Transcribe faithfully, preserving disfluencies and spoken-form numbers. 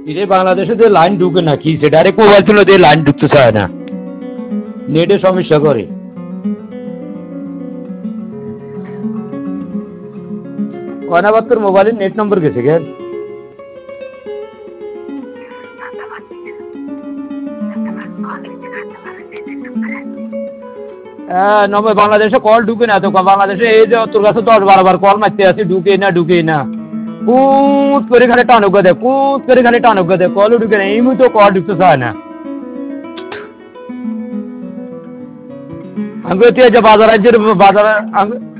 ইরে বাংলাদেশে যে লাইন ঢুকে না কি সে ডাইরেক্ট মোবাইল ছিল দিয়ে লাইন ঢুকতে চায় না, নেটে সমস্যা করে। কয়নাবাদ তোর মোবাইলের নেট নম্বর গেছে গেল। হ্যাঁ নম্বর বাংলাদেশে কল ঢুকে না তো, বাংলাদেশে এই যে তোর কাছে দশ বারো বার কল মারতে আসি, ঢুকে না ঢুকে না, কুত করে খালি টানুক দেয়, কুত করে খালি টানুক দেয়, কলও ঢুকে না, এই মুহূর্তে কল ঢুকতে চায় না। আমি তুই যে বাজার রাজ্যের বাজার